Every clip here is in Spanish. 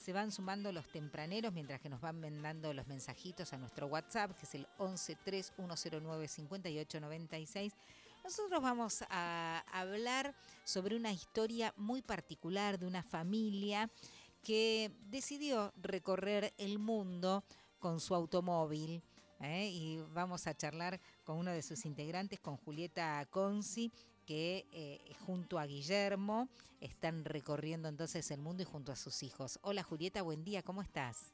se van sumando los tempraneros mientras que nos van mandando los mensajitos a nuestro WhatsApp, que es el 11 3109 5896. Nosotros vamos a hablar sobre una historia muy particular de una familia que decidió recorrer el mundo con su automóvil. Y vamos a charlar con uno de sus integrantes, con Julieta Conci, que junto a Guillermo están recorriendo entonces el mundo y junto a sus hijos. Hola Julieta, buen día, ¿cómo estás?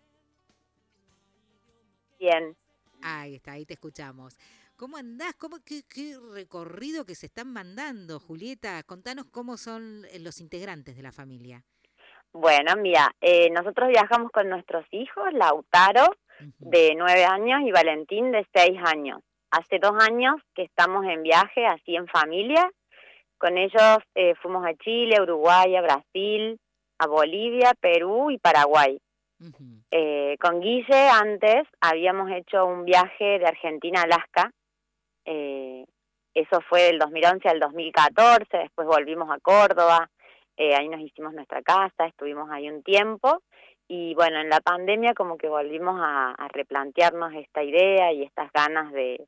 Bien. Ahí está, ahí te escuchamos. ¿Cómo andás? Qué recorrido que se están mandando, Julieta? Contanos cómo son los integrantes de la familia. Bueno, mira, nosotros viajamos con nuestros hijos, Lautaro, Uh-huh. de 9 años, y Valentín, de 6 años. Hace 2 años que estamos en viaje, así en familia. Con ellos fuimos a Chile, Uruguay, a Brasil, a Bolivia, Perú y Paraguay. Uh-huh. Con Guille antes habíamos hecho un viaje de Argentina a Alaska. Eh, Eso fue del 2011 al 2014, después volvimos a Córdoba, ahí nos hicimos nuestra casa, estuvimos ahí un tiempo, y bueno, en la pandemia como que volvimos a replantearnos esta idea y estas ganas de,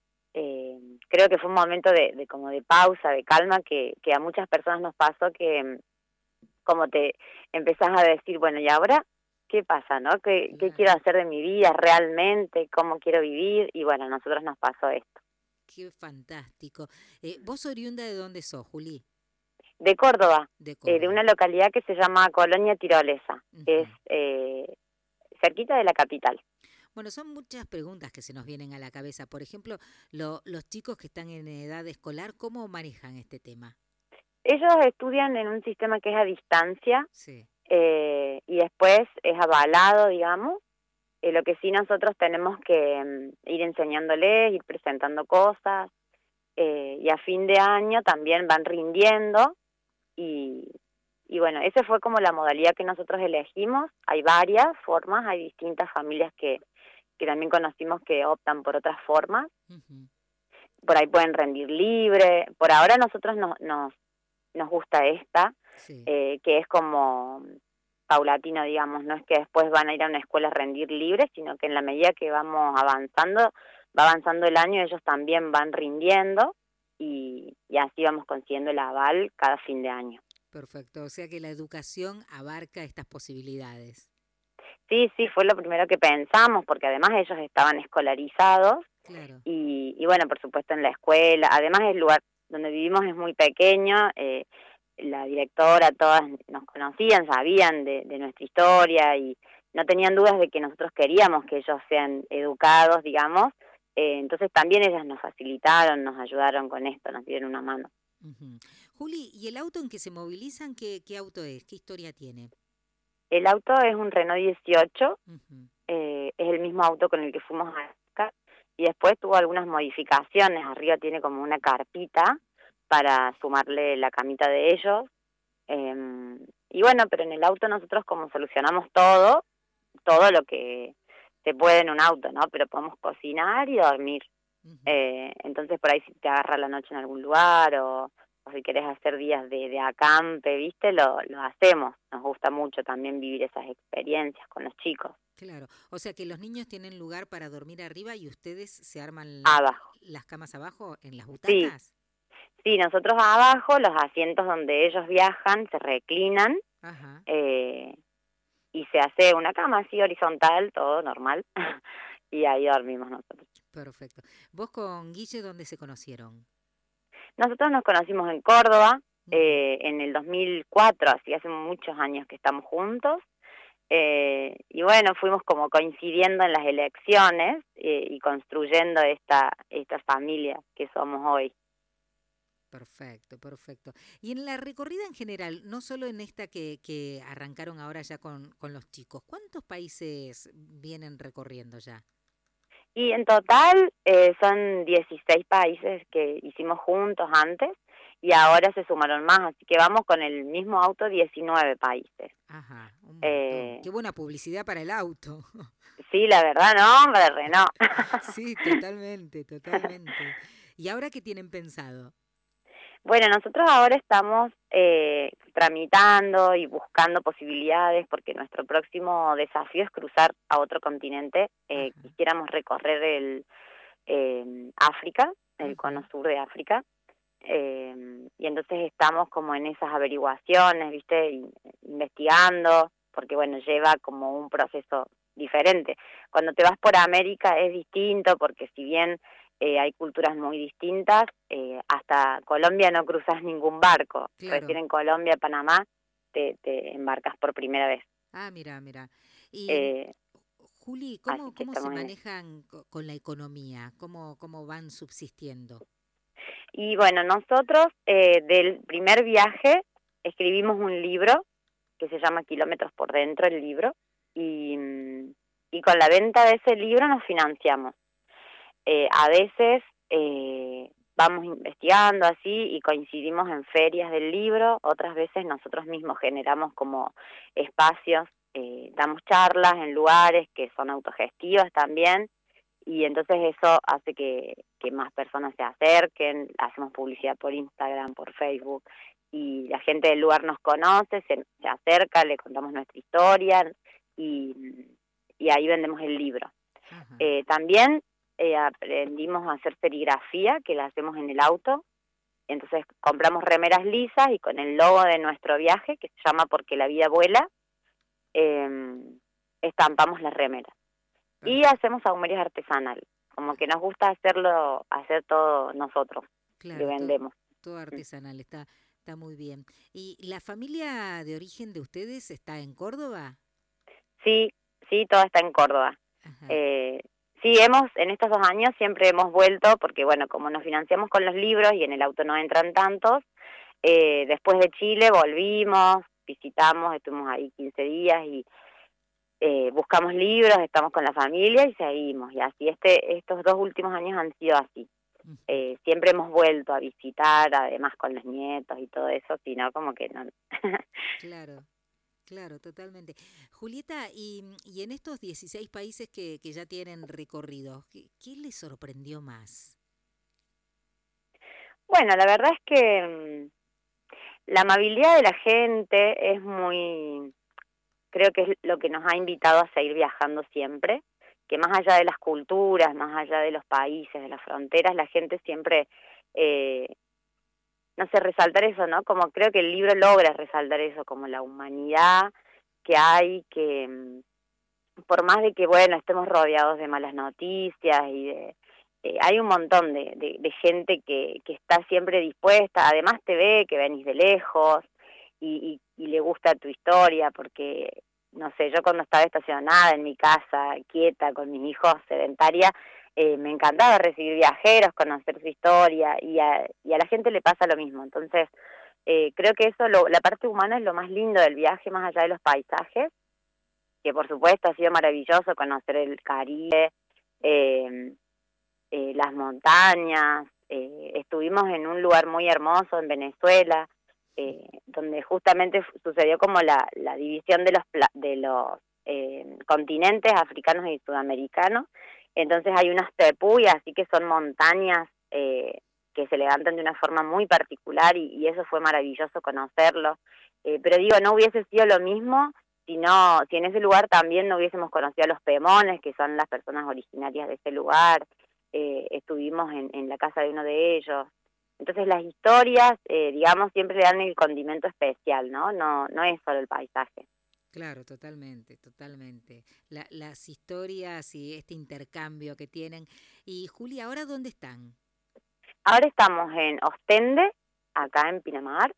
creo que fue un momento de como de pausa, de calma, que a muchas personas nos pasó, que como te empezás a decir, bueno, ¿y ahora qué pasa, no? ¿Qué quiero Claro. hacer de mi vida realmente? ¿Cómo quiero vivir? Y bueno, a nosotros nos pasó esto. Qué fantástico. ¿Vos oriunda de dónde sos, Juli? De Córdoba, De de Córdoba. una localidad que se llama Colonia Tirolesa, es Uh-huh. cerquita de la capital. Bueno, son muchas preguntas que se nos vienen a la cabeza. Por ejemplo, los chicos que están en edad escolar, ¿cómo manejan este tema? Ellos estudian en un sistema que es a distancia, Sí. y después es avalado, digamos. Lo que sí nosotros tenemos que ir enseñándoles, ir presentando cosas, y a fin de año también van rindiendo, y, y bueno, esa fue como la modalidad que nosotros elegimos. Hay varias formas, hay distintas familias que también conocimos que optan por otras formas. Uh-huh. Por ahí pueden rendir libre. Por ahora a nosotros nos gusta esta, Sí. que es como paulatino, digamos. No es que después van a ir a una escuela a rendir libre, sino que en la medida que vamos avanzando, va avanzando el año, ellos también van rindiendo, y así vamos consiguiendo el aval cada fin de año. Perfecto. O sea que la educación abarca estas posibilidades. Sí, sí, fue lo primero que pensamos, porque además ellos estaban escolarizados. Claro. Y bueno, por supuesto en la escuela, además el lugar donde vivimos es muy pequeño, la directora, todas nos conocían, sabían de nuestra historia, y no tenían dudas de que nosotros queríamos que ellos sean educados, digamos. Entonces también ellas nos facilitaron, nos ayudaron con esto, nos dieron una mano. Uh-huh. Juli, ¿y el auto en que se movilizan, qué auto es? ¿Qué historia tiene? El auto es un Renault 18, Uh-huh. es el mismo auto con el que fuimos a Alaska, y después tuvo algunas modificaciones. Arriba tiene como una carpita para sumarle la camita de ellos. Y bueno, pero en el auto nosotros como solucionamos todo lo que se puede en un auto, ¿no? Pero podemos cocinar y dormir. Uh-huh. Entonces por ahí si te agarra la noche en algún lugar, o si querés hacer días de acampe, ¿viste? Lo hacemos. Nos gusta mucho también vivir esas experiencias con los chicos. Claro. O sea que los niños tienen lugar para dormir arriba y ustedes se arman Abajo. las camas abajo en las Sí, butacas. sí, nosotros abajo, los asientos donde ellos viajan se reclinan, Ajá. eh, y se hace una cama así horizontal, todo normal, y ahí dormimos nosotros. Perfecto. ¿Vos con Guille dónde se conocieron? Nosotros nos conocimos en Córdoba, Uh-huh. en el 2004, así hace muchos años que estamos juntos, y bueno, fuimos como coincidiendo en las elecciones, y construyendo esta familia que somos hoy. Perfecto, perfecto. Y en la recorrida en general, no solo en esta que arrancaron ahora ya con los chicos, ¿cuántos países vienen recorriendo ya? Y en total son 16 países que hicimos juntos antes, y ahora se sumaron más, así que vamos con el mismo auto 19 países. Ajá, un montón. Eh, Qué buena publicidad para el auto. sí, la verdad, no, hombre, Renault. Sí, totalmente, totalmente. ¿Y ahora qué tienen pensado? Bueno, nosotros ahora estamos tramitando y buscando posibilidades porque nuestro próximo desafío es cruzar a otro continente. Ajá. Quisiéramos recorrer África, el Ujú. cono sur de África. Y entonces estamos como en esas averiguaciones, ¿viste? Investigando, porque bueno, lleva como un proceso diferente. Cuando te vas por América es distinto, porque si bien hay culturas muy distintas, hasta Colombia no cruzas ningún barco. Recién Claro. en Colombia, Panamá, te embarcas por primera vez. Ah, mira, mira. Y Eh, Juli, Así que cómo se estamos en eso. manejan con la economía? Cómo van subsistiendo? Y bueno, nosotros del primer viaje escribimos un libro que se llama Kilómetros por Dentro, el libro, y con la venta de ese libro nos financiamos. A veces vamos investigando así y coincidimos en ferias del libro, otras veces nosotros mismos generamos como espacios, damos charlas en lugares que son autogestivas también, y entonces eso hace que más personas se acerquen, hacemos publicidad por Instagram, por Facebook, y la gente del lugar nos conoce, se acerca, le contamos nuestra historia y, y ahí vendemos el libro. Ajá. También aprendimos a hacer serigrafía, que la hacemos en el auto, entonces compramos remeras lisas y con el logo de nuestro viaje, que se llama Porque la vida vuela, eh, estampamos las remeras y Perfecto. hacemos sahumerios artesanales, como que nos gusta hacer todo nosotros, le Claro, vendemos. todo Mm. artesanal, está muy bien. ¿Y la familia de origen de ustedes está en Córdoba? Sí, sí, todo está en Córdoba. Ajá. Eh, sí, en estos 2 años siempre hemos vuelto, porque bueno, como nos financiamos con los libros y en el auto no entran tantos, después de Chile volvimos, visitamos, estuvimos ahí 15 días y buscamos libros, estamos con la familia y seguimos. Y así estos 2 últimos años han sido así. Ujú. Siempre hemos vuelto a visitar, además con los nietos y todo eso, sino como que no. Claro, claro, totalmente. Julieta, y en estos 16 países que ya tienen recorrido, qué les sorprendió más? Bueno, la verdad es que la amabilidad de la gente es muy, creo que es lo que nos ha invitado a seguir viajando siempre, que más allá de las culturas, más allá de los países, de las fronteras, la gente siempre, eh, no sé, resaltar eso, ¿no? Como creo que el libro logra resaltar eso, como la humanidad que hay, que por más de que, bueno, estemos rodeados de malas noticias hay un montón de gente que está siempre dispuesta, además te ve que venís de lejos y le gusta tu historia, porque, no sé, yo cuando estaba estacionada en mi casa, quieta, con mis hijos, sedentaria, me encantaba recibir viajeros, conocer su historia, y a la gente le pasa lo mismo. Entonces, creo que eso, la parte humana es lo más lindo del viaje, más allá de los paisajes, que por supuesto ha sido maravilloso conocer el Caribe, eh, las montañas, estuvimos en un lugar muy hermoso en Venezuela, donde justamente sucedió como la división de los continentes africanos y sudamericanos. Entonces hay unas tepuy, así que son montañas que se levantan de una forma muy particular y eso fue maravilloso conocerlo. Pero digo, no hubiese sido lo mismo si en ese lugar también no hubiésemos conocido a los pemones, que son las personas originarias de ese lugar. Estuvimos en la casa de uno de ellos. Entonces las historias, digamos, siempre le dan el condimento especial, ¿no? No es solo el paisaje. Claro, totalmente, totalmente. Las historias y este intercambio que tienen. Y Julia, ¿ahora dónde están? Ahora estamos en Ostende, acá en Pinamar,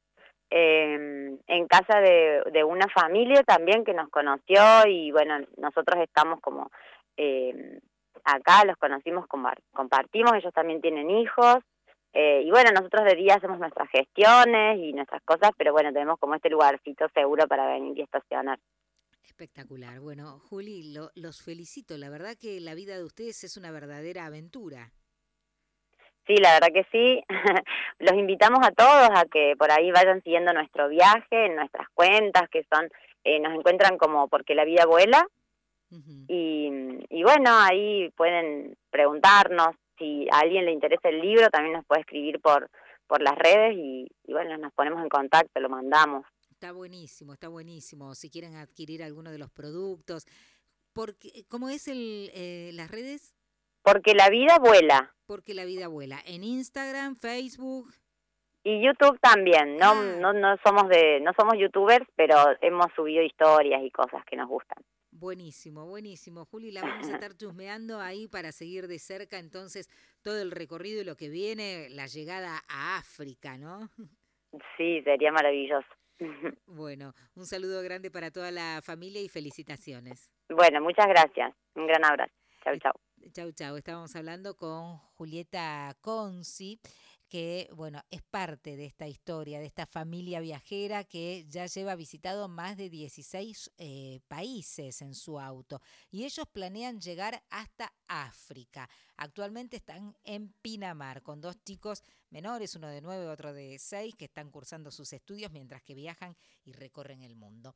en casa de una familia también que nos conoció y bueno, nosotros estamos como eh, acá, los conocimos, compartimos, ellos también tienen hijos. Y bueno, nosotros de día hacemos nuestras gestiones y nuestras cosas, pero bueno, tenemos como este lugarcito seguro para venir y estacionar. Espectacular. Bueno, Juli, los felicito. La verdad que la vida de ustedes es una verdadera aventura. Sí, la verdad que sí. Los invitamos a todos a que por ahí vayan siguiendo nuestro viaje en nuestras cuentas, que son, nos encuentran como Porque la vida vuela. Ujú. Y bueno, ahí pueden preguntarnos si a alguien le interesa el libro, también nos puede escribir por las redes y bueno, nos ponemos en contacto, lo mandamos. Está buenísimo, está buenísimo. Si quieren adquirir alguno de los productos, porque ¿cómo es las redes? Porque la vida vuela. Porque la vida vuela. En Instagram, Facebook. Y YouTube también, Ah, no somos youtubers, pero hemos subido historias y cosas que nos gustan. buenísimo, buenísimo. Juli, la vamos a estar chusmeando ahí para seguir de cerca entonces todo el recorrido y lo que viene, la llegada a África, ¿no? Sí, sería maravilloso. Bueno, un saludo grande para toda la familia y felicitaciones. Bueno, muchas gracias. Un gran abrazo. Chau, chau. Chau, chau. Estábamos hablando con Julieta Conci, que, bueno, es parte de esta historia, de esta familia viajera que ya lleva visitado más de 16 países en su auto. Y ellos planean llegar hasta África. Actualmente están en Pinamar con dos chicos menores, uno de 9, otro de 6, que están cursando sus estudios mientras que viajan y recorren el mundo.